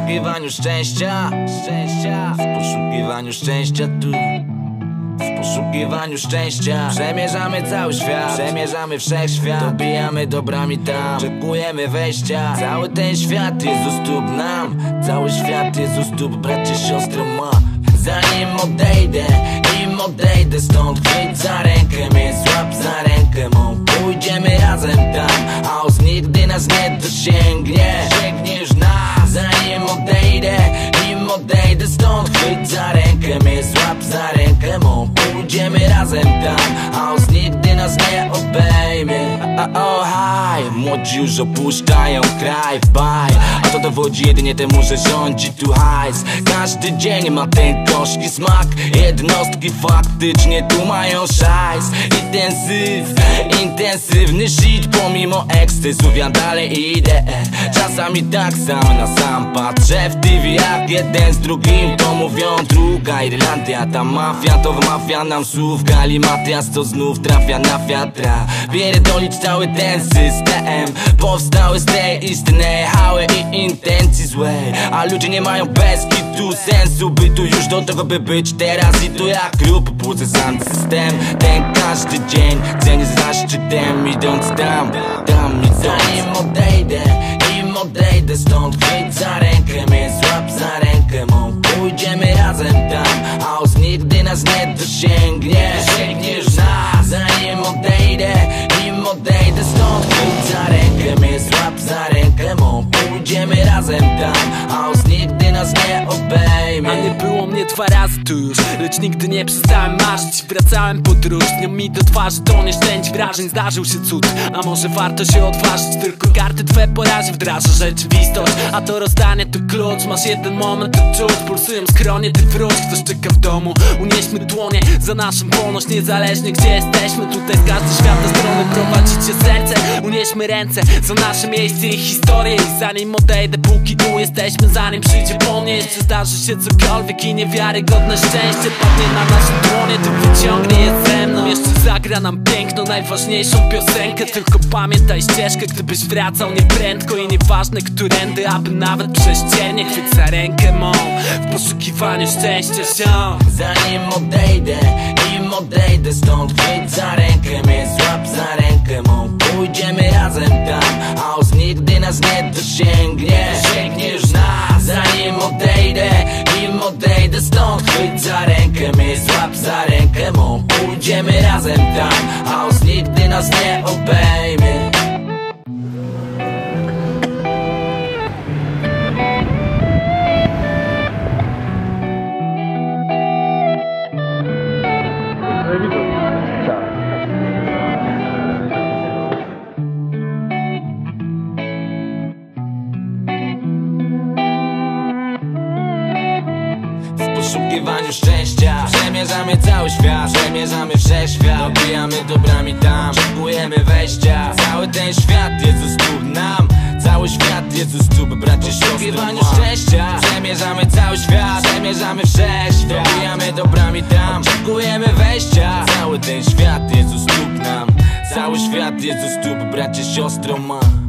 poszukiwaniu szczęścia, w poszukiwaniu szczęścia tu. W poszukiwaniu szczęścia przemierzamy cały świat, przemierzamy wszechświat. Dobijamy dobrami tam, oczekujemy wejścia. Cały ten świat jest u stóp nam, cały świat jest u stóp, bracie, siostro ma. Zanim odejdę stąd, chwyć za rękę mnie, złap za rękę mą. Pójdziemy razem tam, chaos nigdy nas nie dosięgnie. Sięgniesz nas, zanim odejdę stąd, chwyć za rękę mnie, złap za rękę mą. Pójdziemy razem tam, chaos nigdy nas nie obejmie. Oh, hi, młodzi już opuszczają kraj w baj, a to dowodzi jedynie temu, że rządzi tu hajs. Każdy dzień ma ten gorzki smak, jednostki faktycznie tu mają szajs. Intensywny shit, pomimo ekscesów ja dalej idę. Czasami tak sam na sam patrzę w TV, jak jeden z drugim to mówią. Druga Irlandia, ta mafia to wmawia nam słów. Galimatias to znów trafia na wiatra. Pierdolić cały ten system powstały z tej istnej hały i intencji złej. A ludzie nie mają bez kitu sensu bytu już do tego, by być teraz i tu jak klub. Budzę sam system, ten każdy dzień cenię za szczytem, idąc tam mi zanim odejdę stąd, chwyć za rękę mnie, złap za rękę mą. Pójdziemy razem tam, chaos nigdy nas nie dosięgnie. Sięgniesz nas, zanim odejdę stąd, chwyć za rękę mnie, złap za rękę mą. Pójdziemy razem tam, chaos nigdy nas nie obejmie. A nie było mnie 2 razy tu już, lecz nigdy nie przestałem marzyć. Wracałem podróżnią mi do twarzy, to nie szczęść wrażeń. Zdarzył się cud, a może warto się odważyć. Tylko karty twe po razie wdraża rzeczywistość, a to rozdanie to klucz. Masz jeden moment, to czuć, pulsują skronie, ty wróć. Ktoś czeka w domu, unieśmy dłonie za naszą wolność, niezależnie gdzie jesteśmy. Tutaj z każdej świata strony prowadzicie serce. Unieśmy ręce za nasze miejsce i historię. I zanim odejdę, póki tu jesteśmy, zanim przyjdzie po mnie jeszcze zdarzy się cokolwiek i niewiarygodne szczęście padnie na nasze dłonie, to wyciągnie je ze mną. Jeszcze zagra nam piękną, najważniejszą piosenkę. Tylko pamiętaj ścieżkę, gdybyś wracał nieprędko. I nieważne którędy, aby nawet prześciernie. Chwyć za rękę mą, w poszukiwaniu szczęścia się. Zanim odejdę stąd, chwyć za rękę mnie, złap za rękę mą. Pójdziemy razem tam, chaos nigdy nas nie dosięgnie. Sięgniesz nas, zanim odejdę stąd, chwyć za rękę mnie, złap za rękę mą. Pójdziemy razem tam, chaos nigdy nas nie obejmie. W poszukiwaniu szczęścia przemierzamy cały świat, przemierzamy wszechświat. Dobijamy dobrami tam, oczekujemy wejścia. Cały ten świat jest u stóp nam, cały świat jest u stóp, bracie, siostry. W poszukiwaniu szczęścia przemierzamy cały świat, przemierzamy wszechświat. Dobijamy dobrami tam, oczekujemy wejścia. Cały ten świat jest u stóp nam, cały świat jest u stóp, bracie, siostro ma.